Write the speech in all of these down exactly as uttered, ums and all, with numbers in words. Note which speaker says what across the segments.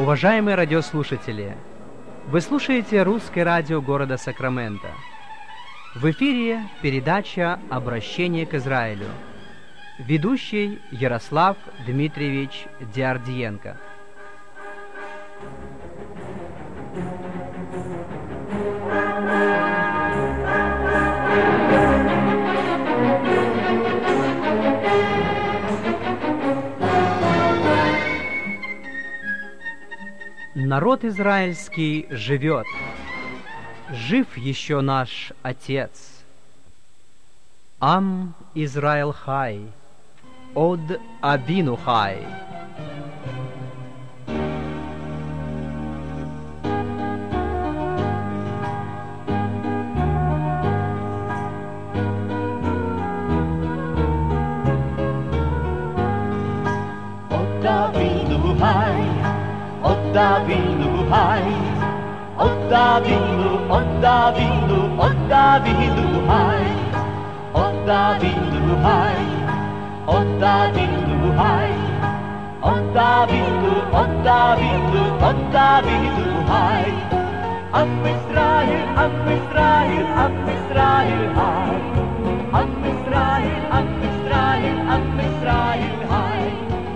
Speaker 1: Уважаемые радиослушатели, вы слушаете русское радио города Сакраменто. В эфире передача «Обращение к Израилю». Ведущий Ярослав Дмитриевич Диардиенко. Народ израильский живет, жив еще наш Отец. Ам Израиль хай, од Авину хай.
Speaker 2: Od Avinu high, od Avinu high, od Avinu, od Avinu, od Avinu high, od Avinu high, od Avinu high, od Avinu, od Avinu, od Avinu high. Am Israel, Am Israel, Am Israel high, Am Israel, Am Israel, Am Israel high.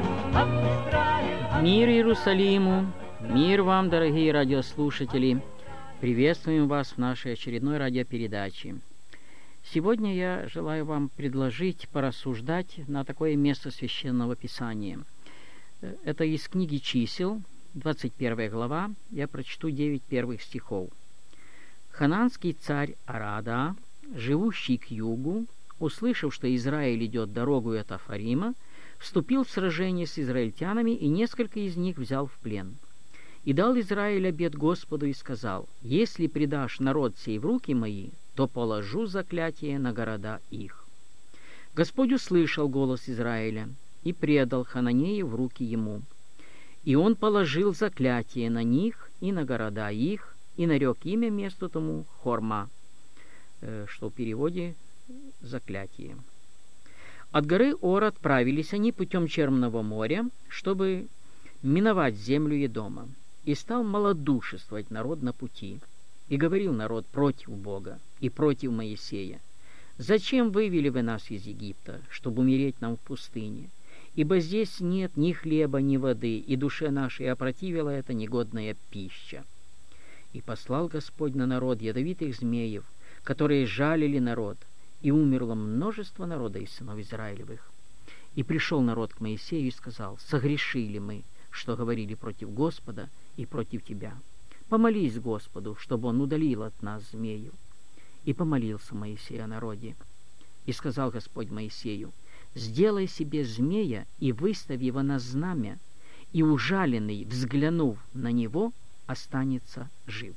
Speaker 3: Мир Иерусалиму, мир вам, дорогие радиослушатели! Приветствуем вас в нашей очередной радиопередаче. Сегодня я желаю вам предложить порассуждать на такое место Священного Писания. Это из книги Чисел, двадцать первая глава, я прочту девять первых стихов. «Хананский царь Арада, живущий к югу, услышав, что Израиль идет дорогою от Афарима, вступил в сражение с израильтянами, и несколько из них взял в плен. И дал Израиль обет Господу и сказал: «Если предашь народ сей в руки мои, то положу заклятие на города их». Господь услышал голос Израиля и предал хананеев в руки ему. И он положил заклятие на них и на города их, и нарек имя месту тому Хорма, что в переводе «заклятие». От горы Ор отправились они путем Черного моря, чтобы миновать землю Едома. И стал малодушествовать народ на пути. И говорил народ против Бога и против Моисея: «Зачем вывели вы нас из Египта, чтобы умереть нам в пустыне? Ибо здесь нет ни хлеба, ни воды, и душе нашей опротивила эта негодная пища». И послал Господь на народ ядовитых змеев, которые жалили народ, и умерло множество народа из сынов Израилевых. И пришел народ к Моисею и сказал: «Согрешили мы, что говорили против Господа и против тебя. Помолись Господу, чтобы он удалил от нас змею». И помолился Моисей о народе. И сказал Господь Моисею: «Сделай себе змея и выставь его на знамя, и ужаленный, взглянув на него, останется жив».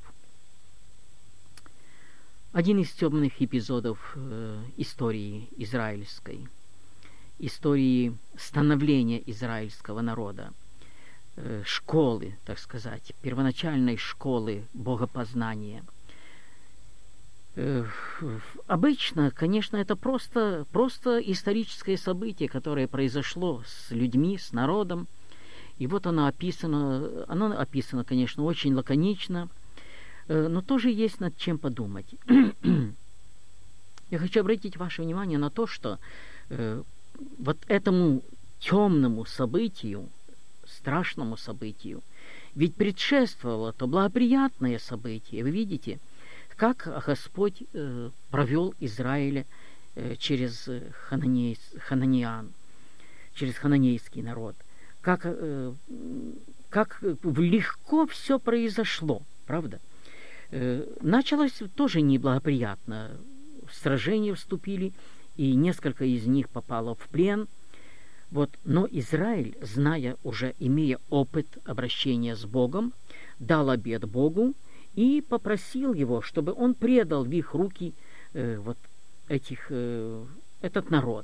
Speaker 3: Один из темных эпизодов э, истории израильской, истории становления израильского народа, э, школы, так сказать, первоначальной школы богопознания. Э, обычно, конечно, это просто, просто историческое событие, которое произошло с людьми, с народом. И вот оно описано, оно описано, конечно, очень лаконично, но тоже есть над чем подумать. Я хочу обратить ваше внимание на то, что э, вот этому темному событию, страшному событию, ведь предшествовало то благоприятное событие. Вы видите, как Господь э, провел Израиля э, через хананей, хананеян, через хананейский народ. Как, э, как легко все произошло, правда? Началось тоже неблагоприятно. В сражения вступили, и несколько из них попало в плен. Вот. Но Израиль, зная уже, имея опыт обращения с Богом, дал обет Богу и попросил его, чтобы он предал в их руки э, вот этих, э, этот народ.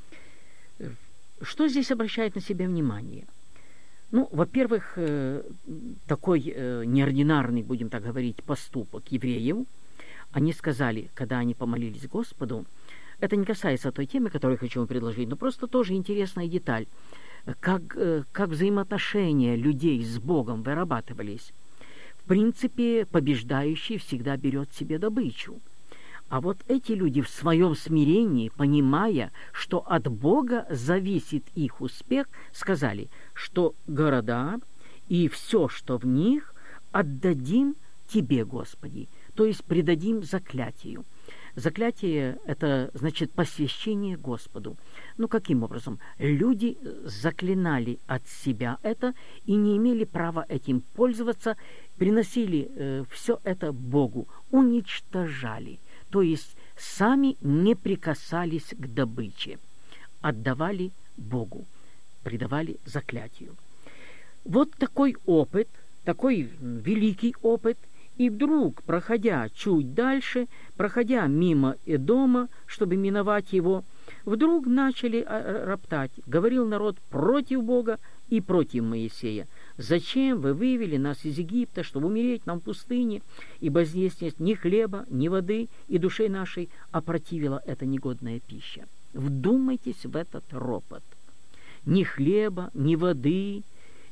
Speaker 3: Что здесь обращает на себя внимание? Ну, во-первых, такой неординарный, будем так говорить, поступок евреев. Они сказали, когда они помолились Господу, это не касается той темы, которую я хочу вам предложить, но просто тоже интересная деталь. как, как взаимоотношения людей с Богом вырабатывались. В принципе, побеждающий всегда берет себе добычу. А вот эти люди в своем смирении, понимая, что от Бога зависит их успех, сказали, что города и все, что в них, отдадим Тебе, Господи, то есть предадим заклятию. Заклятие – это, значит, посвящение Господу. Ну, каким образом? Люди заклинали от себя это и не имели права этим пользоваться, приносили э, все это Богу, уничтожали. То есть сами не прикасались к добыче, отдавали Богу, предавали заклятию. Вот такой опыт, такой великий опыт, и вдруг, проходя чуть дальше, проходя мимо Эдома, чтобы миновать его, вдруг начали роптать. Говорил народ против Бога и против Моисея. «Зачем вы вывели нас из Египта, чтобы умереть нам в пустыне? Ибо здесь нет ни хлеба, ни воды, и душе нашей опротивила эта негодная пища». Вдумайтесь в этот ропот. Ни хлеба, ни воды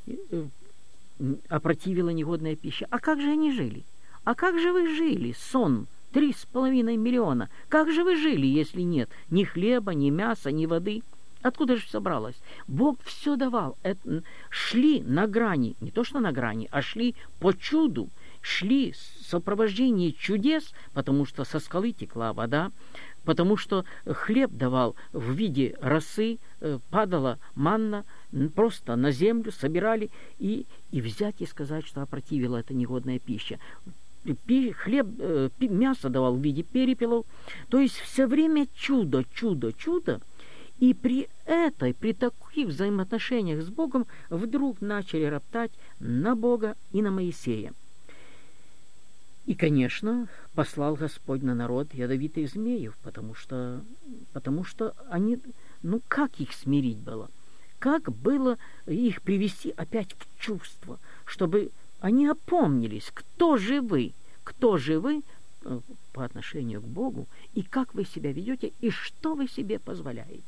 Speaker 3: опротивила негодная пища. А как же они жили? А как же вы жили, сон, три с половиной миллиона? Как же вы жили, если нет ни хлеба, ни мяса, ни воды? Откуда же все бралось? Бог все давал. Это, шли на грани, не то что на грани, а шли по чуду, шли в сопровождении чудес, потому что со скалы текла вода, потому что хлеб давал в виде росы, падала манна, просто на землю собирали, и, и взять и сказать, что опротивила эта негодная пища. Хлеб, мясо давал в виде перепелов, то есть все время чудо, чудо, чудо. И при этой, при таких взаимоотношениях с Богом вдруг начали роптать на Бога и на Моисея. И, конечно, послал Господь на народ ядовитых змеев, потому что, потому что они, ну как их смирить было? Как было их привести опять в чувство, чтобы они опомнились, кто же вы, кто же вы по отношению к Богу, и как вы себя ведете, и что вы себе позволяете.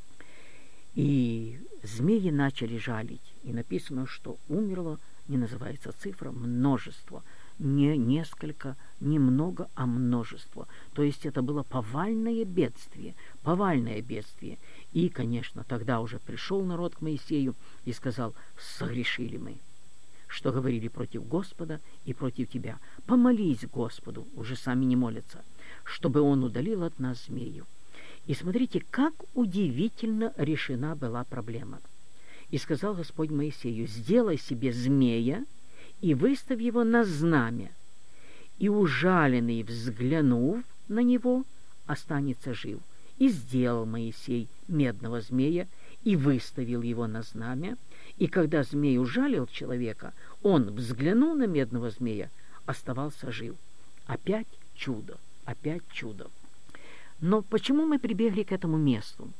Speaker 3: И змеи начали жалить, и написано, что умерло, не называется цифра, множество, не несколько, не много, а множество. То есть это было повальное бедствие, повальное бедствие. И, конечно, тогда уже пришел народ к Моисею и сказал: согрешили мы, что говорили против Господа и против тебя. Помолись Господу, уже сами не молятся, чтобы Он удалил от нас змею. И смотрите, как удивительно решена была проблема. И сказал Господь Моисею: сделай себе змея и выставь его на знамя, и ужаленный, взглянув на него, останется жив. И сделал Моисей медного змея и выставил его на знамя. И когда змей ужалил человека, он, взглянул на медного змея, оставался жив. Опять чудо, опять чудо. Но почему мы прибегли к этому месту?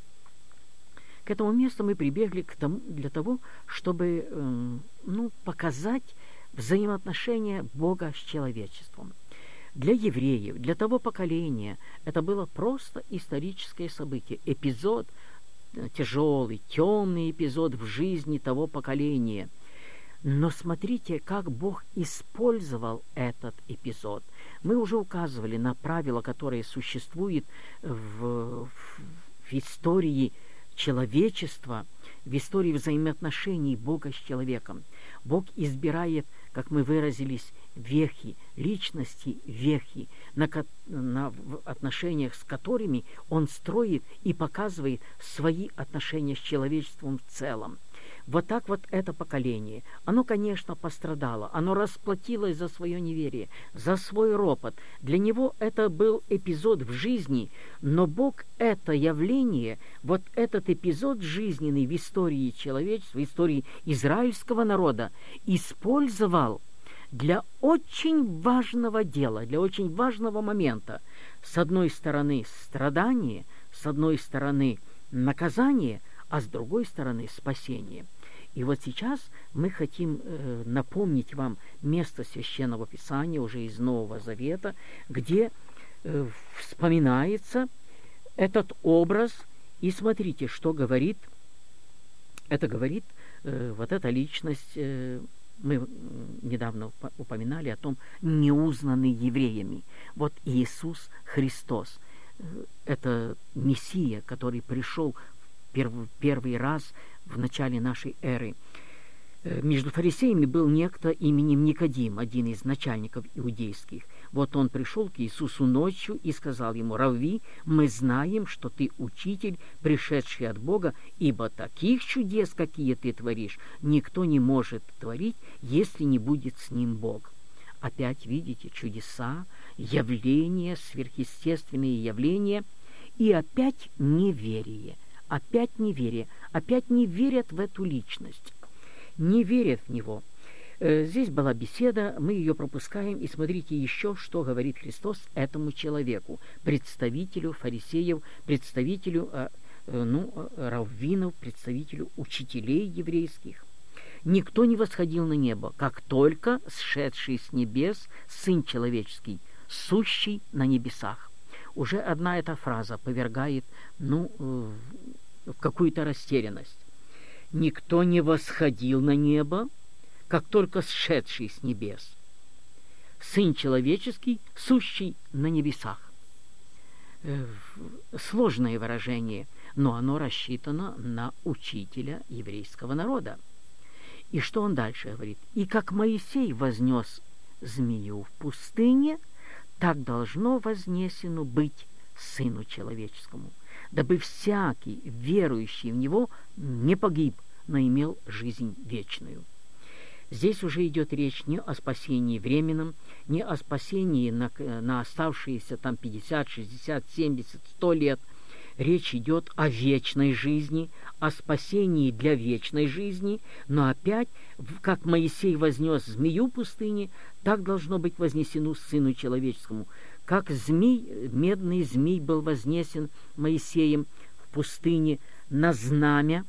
Speaker 3: К этому месту мы прибегли к тому, для того, чтобы э, ну, показать взаимоотношения Бога с человечеством. Для евреев, для того поколения это было просто историческое событие, эпизод, тяжелый, темный эпизод в жизни того поколения. Но смотрите, как Бог использовал этот эпизод. Мы уже указывали на правила, которые существуют в, в, в истории человечества, в истории взаимоотношений Бога с человеком. Бог избирает, как мы выразились, вехи, личности вехи, на, на в отношениях с которыми Он строит и показывает свои отношения с человечеством в целом. Вот так вот это поколение, оно, конечно, пострадало, оно расплатилось за свое неверие, за свой ропот. Для него это был эпизод в жизни, но Бог это явление, вот этот эпизод жизненный в истории человечества, в истории израильского народа использовал для очень важного дела, для очень важного момента. С одной стороны страдание, с одной стороны наказание, а с другой стороны спасение. И вот сейчас мы хотим э, напомнить вам место Священного Писания, уже из Нового Завета, где э, вспоминается этот образ. И смотрите, что говорит Это говорит, э, вот эта личность, э, мы недавно упоминали о том, неузнанный евреями. Вот Иисус Христос, э, это Мессия, который пришел в перв, первый раз в начале нашей эры. Между фарисеями был некто именем Никодим, один из начальников иудейских. Вот он пришел к Иисусу ночью и сказал ему: «Равви, мы знаем, что ты учитель, пришедший от Бога, ибо таких чудес, какие ты творишь, никто не может творить, если не будет с ним Бог». Опять видите чудеса, явления, сверхъестественные явления, и опять неверие, опять неверие, опять не верят в эту личность. Не верят в него. Здесь была беседа, мы ее пропускаем, и смотрите еще, что говорит Христос этому человеку, представителю фарисеев, представителю ну, раввинов, представителю учителей еврейских. «Никто не восходил на небо, как только сшедший с небес Сын Человеческий, сущий на небесах». Уже одна эта фраза повергает ну, в какую-то растерянность. «Никто не восходил на небо, как только сшедший с небес. Сын Человеческий, сущий на небесах». Сложное выражение, но оно рассчитано на учителя еврейского народа. И что он дальше говорит? «И как Моисей вознес змею в пустыне, так должно вознесено быть Сыну Человеческому, дабы всякий, верующий в Него, не погиб, но имел жизнь вечную». Здесь уже идет речь не о спасении временном, не о спасении на, на оставшиеся там пятьдесят, шестьдесят, семьдесят, сто лет. Речь идет о вечной жизни, о спасении для вечной жизни, но опять, как Моисей вознес змею в пустыне, так должно быть вознесено Сыну Человеческому. Как змей, медный змей был вознесен Моисеем в пустыне на знамя,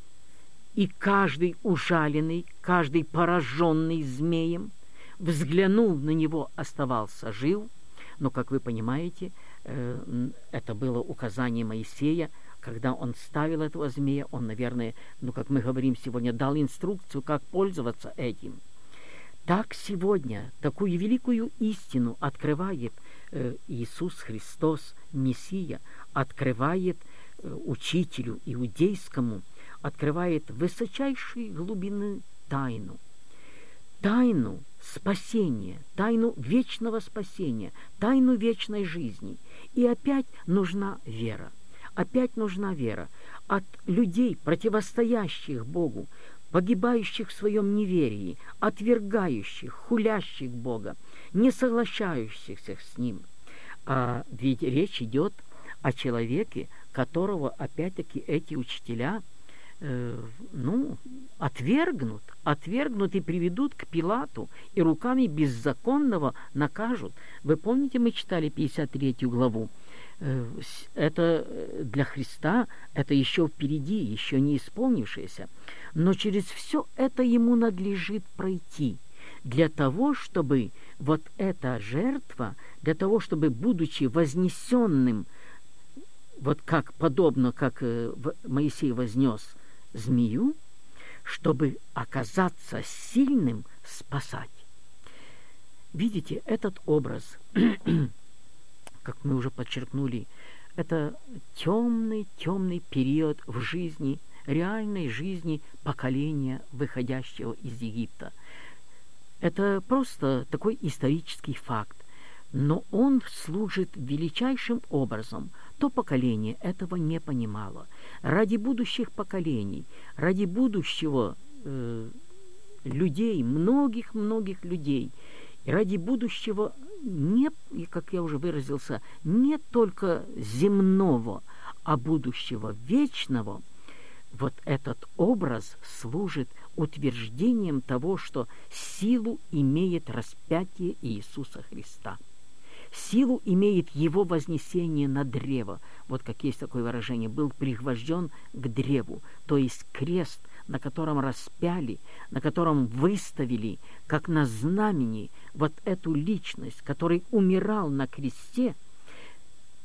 Speaker 3: и каждый ужаленный, каждый пораженный змеем, взглянув на него, оставался жив. Но, как вы понимаете, это было указание Моисея, когда он ставил этого змея, он, наверное, ну, как мы говорим сегодня, дал инструкцию, как пользоваться этим. Так сегодня такую великую истину открывает э, Иисус Христос, Мессия, открывает э, учителю иудейскому, открывает высочайшие глубины тайну. Тайну спасения, тайну вечного спасения, тайну вечной жизни. И опять нужна вера. Опять нужна вера от людей, противостоящих Богу, погибающих в своем неверии, отвергающих, хулящих Бога, не соглашающихся с Ним. А ведь речь идет о человеке, которого, опять-таки, эти учителя э, ну, отвергнут, отвергнут и приведут к Пилату, и руками беззаконного накажут. Вы помните, мы читали пятьдесят третью главу? Это для Христа, это еще впереди, еще не исполнившееся. Но через все это ему надлежит пройти, для того, чтобы вот эта жертва, для того, чтобы, будучи вознесенным, вот как подобно, как Моисей вознес змею, чтобы оказаться сильным, спасать. Видите, этот образ, как мы уже подчеркнули, это темный, темный период в жизни, реальной жизни поколения, выходящего из Египта. Это просто такой исторический факт, но он служит величайшим образом. То поколение этого не понимало. Ради будущих поколений, ради будущего э, людей, многих-многих людей, и ради будущего не, и, как я уже выразился, не только земного, а будущего вечного, вот этот образ служит утверждением того, что силу имеет распятие Иисуса Христа. Силу имеет Его вознесение на древо. Вот как есть такое выражение, был пригвожден к древу, то есть крест, на котором распяли, на котором выставили, как на знамени, вот эту личность, который умирал на кресте.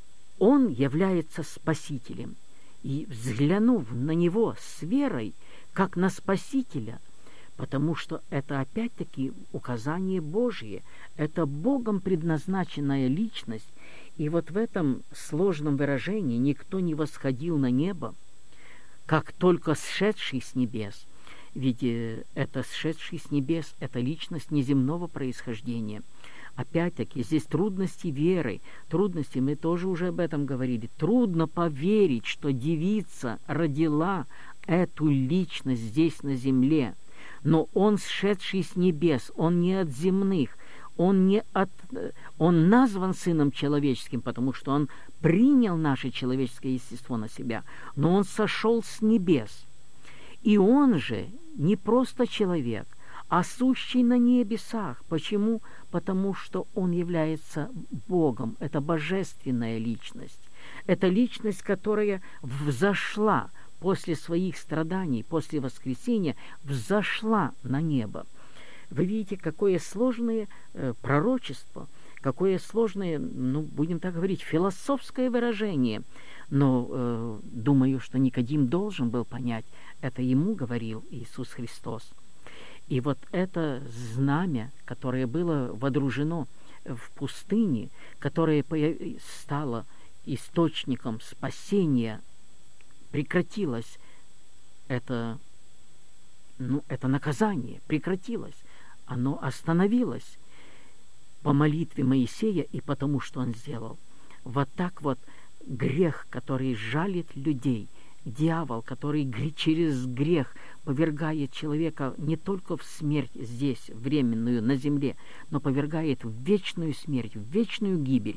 Speaker 3: Он является Спасителем. И, взглянув на Него с верой, как на Спасителя, потому что это опять-таки указание Божие, это Богом предназначенная личность. И вот в этом сложном выражении «никто не восходил на небо», как только сшедший с небес, ведь это сшедший с небес, это личность неземного происхождения. Опять-таки, здесь трудности веры, трудности, мы тоже уже об этом говорили. Трудно поверить, что девица родила эту личность здесь на земле. Но он, сшедший с небес, он не от земных, он, не от, он назван Сыном Человеческим, потому что он принял наше человеческое естество на себя, но он сошел с небес. И он же не просто человек, а сущий на небесах. Почему? Потому что он является Богом. Это божественная личность. Это личность, которая взошла после своих страданий, после воскресения, взошла на небо. Вы видите, какое сложное э, пророчество, какое сложное, ну, будем так говорить, философское выражение. Но э, думаю, что Никодим должен был понять, это ему говорил Иисус Христос. И вот это знамя, которое было водружено в пустыне, которое стало источником спасения, прекратилось, это, ну, это наказание прекратилось, оно остановилось по молитве Моисея и потому, что он сделал. Вот так вот грех, который жалит людей, дьявол, который через грех повергает человека не только в смерть здесь, временную, на земле, но повергает в вечную смерть, в вечную гибель.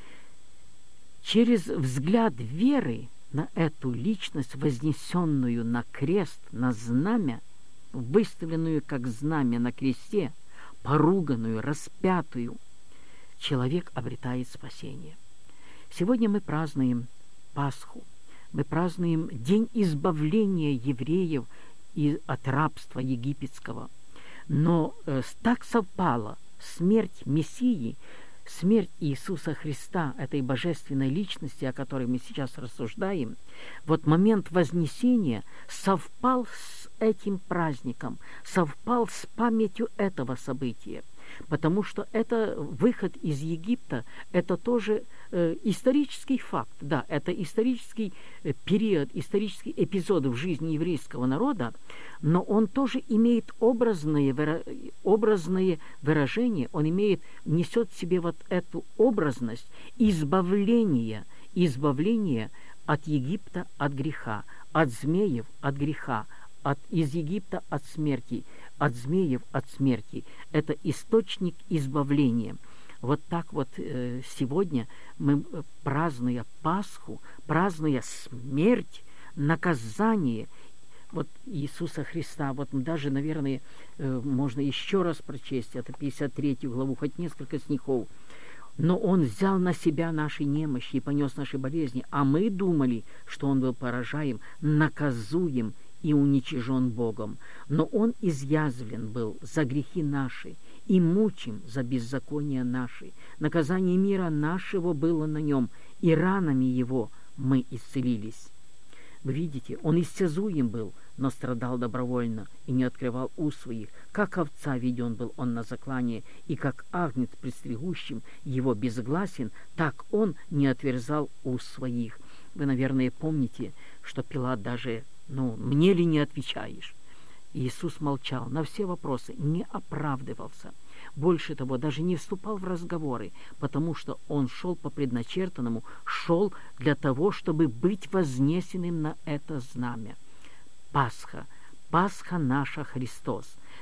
Speaker 3: Через взгляд веры на эту личность, вознесенную на крест, на знамя, выставленную как знамя на кресте, поруганную, распятую, человек обретает спасение. Сегодня мы празднуем Пасху. Мы празднуем день избавления евреев от рабства египетского. Но э, так совпало смерть Мессии, смерть Иисуса Христа, этой божественной личности, о которой мы сейчас рассуждаем, вот момент вознесения совпал с этим праздником, совпал с памятью этого события. Потому что это выход из Египта, это тоже э, исторический факт, да, это исторический э, период, исторический эпизод в жизни еврейского народа, но он тоже имеет образные, выра... образные выражения, он имеет, несет в себе вот эту образность избавления, избавления от Египта, от греха, от змеев, от греха, от, из Египта от смерти, от змеев от смерти. Это источник избавления. Вот так вот э, сегодня мы, празднуя Пасху, празднуя смерть, наказание вот Иисуса Христа, вот даже, наверное, э, можно еще раз прочесть, это пятьдесят третью главу, хоть несколько стихов. Но Он взял на себя наши немощи и понес наши болезни, а мы думали, что Он был поражаем, наказуем и уничижен Богом. Но Он изъязвлен был за грехи наши и мучим за беззакония наши. Наказание мира нашего было на Нем, и ранами Его мы исцелились. Вы видите, Он истязуем был, но страдал добровольно и не открывал уст своих. Как овца веден был Он на заклание, и как агнец престригущим Его безгласен, так Он не отверзал уст своих. Вы, наверное, помните, что Пилат даже «Ну, мне ли не отвечаешь?» Иисус молчал на все вопросы, не оправдывался. Больше того, даже не вступал в разговоры, потому что Он шел по предначертанному, шел для того, чтобы быть вознесенным на это знамя. Пасха, Пасха наша Христос,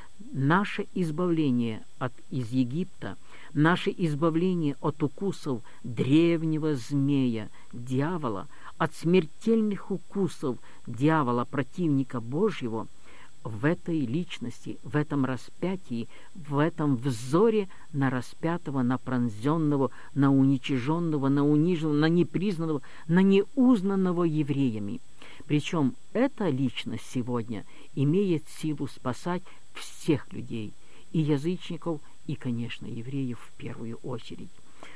Speaker 3: наше избавление от, из Египта, наше избавление от укусов древнего змея, дьявола, от смертельных укусов дьявола, противника Божьего, в этой личности, в этом распятии, в этом взоре на распятого, на пронзенного, на уничиженного, на униженного, на непризнанного, на неузнанного евреями. Причем эта личность сегодня имеет силу спасать всех людей, и язычников, и, конечно, евреев в первую очередь.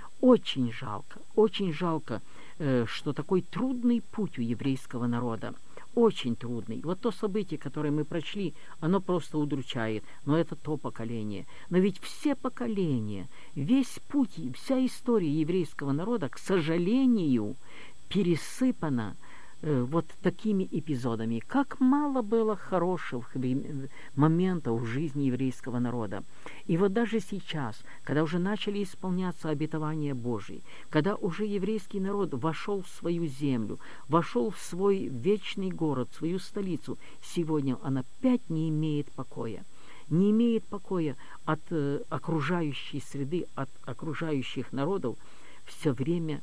Speaker 3: Очень жалко, очень жалко, что такой трудный путь у еврейского народа. очень трудный. Вот то событие, которое мы прочли, оно просто удручает. Но это то поколение. Но ведь все поколения, весь путь, вся история еврейского народа, к сожалению, пересыпана э, вот такими эпизодами. Как мало было хороших моментов в жизни еврейского народа. И вот даже сейчас, когда уже начали исполняться обетования Божьи, когда уже еврейский народ вошел в свою землю, вошел в свой вечный город, в свою столицу, сегодня он опять не имеет покоя. Не имеет покоя от э, окружающей среды, от окружающих народов, все время.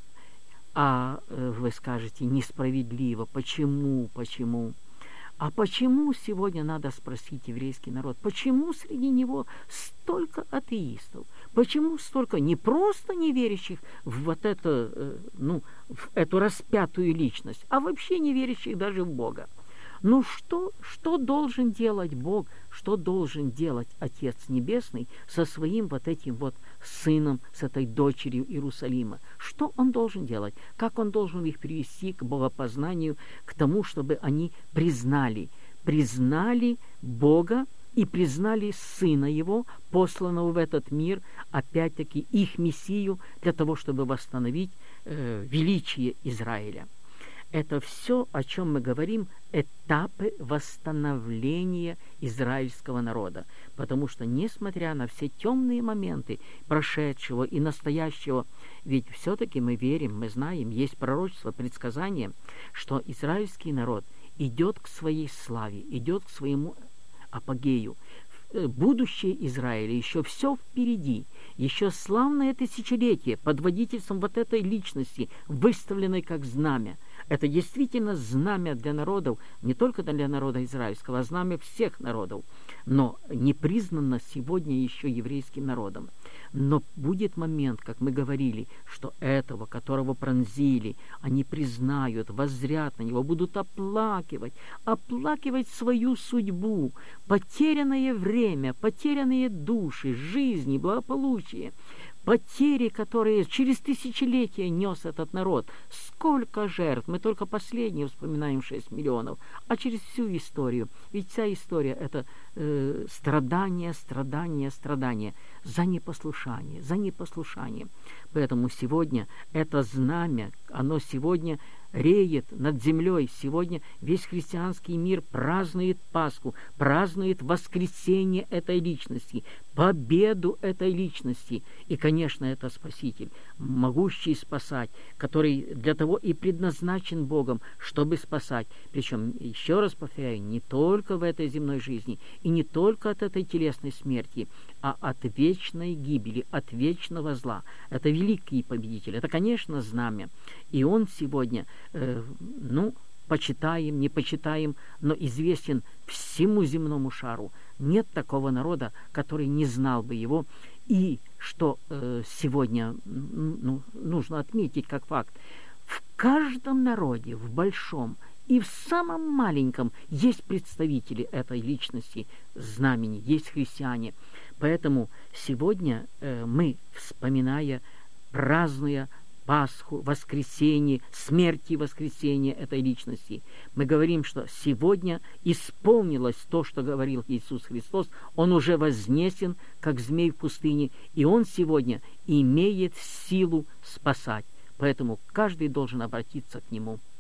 Speaker 3: А э, вы скажете, несправедливо. Почему? Почему? А почему сегодня надо спросить еврейский народ? Почему среди него столько атеистов? Почему столько не просто неверящих в вот это, э, ну, в эту распятую личность, а вообще не верящих даже в Бога? Ну что, что должен делать Бог, что должен делать Отец Небесный со своим вот этим вот сыном, с этой дочерью Иерусалима? Что он должен делать? Как он должен их привести к богопознанию, к тому, чтобы они признали, признали Бога и признали Сына Его, посланного в этот мир, опять-таки их Мессию, для того, чтобы восстановить э, величие Израиля. Это все, о чем мы говорим, этапы восстановления израильского народа. Потому что, несмотря на все темные моменты прошедшего и настоящего, ведь все-таки мы верим, мы знаем, есть пророчество, предсказание, что израильский народ идет к своей славе, идет к своему апогею. Будущее Израиля еще все впереди, еще славное тысячелетие под водительством вот этой личности, выставленной как знамя. Это действительно знамя для народов, не только для народа израильского, а знамя всех народов, но не признано сегодня еще еврейским народом. Но будет момент, как мы говорили, что этого, которого пронзили, они признают, воззрят на него, будут оплакивать, оплакивать свою судьбу, потерянное время, потерянные души, жизни, благополучие, потери, которые через тысячелетия нес этот народ. Сколько жертв! Мы только последние вспоминаем шесть миллионов, а через всю историю. Ведь вся история — это э, страдания, страдания, страдания за непослушание, за непослушание. Поэтому сегодня это знамя, оно сегодня реет над землей. Сегодня весь христианский мир празднует Пасху, празднует воскресение этой личности, победу этой личности. И, конечно, это Спаситель, могущий спасать, который для того и предназначен Богом, чтобы спасать. Причем, еще раз повторяю, не только в этой земной жизни и не только от этой телесной смерти, а от вечной гибели, от вечного зла. Это великий победитель, это, конечно, знамя. И он сегодня, э, ну, почитаем, не почитаем, но известен всему земному шару. Нет такого народа, который не знал бы его. И что э, сегодня ну, нужно отметить как факт, в каждом народе, в большом и в самом маленьком, есть представители этой личности, знамени, есть христиане. Поэтому сегодня э, мы, вспоминая, празднуя Пасху, воскресение, смерть и воскресение этой личности, мы говорим, что сегодня исполнилось то, что говорил Иисус Христос. Он уже вознесен, как змей в пустыне, и Он сегодня имеет силу спасать. Поэтому каждый должен обратиться к Нему.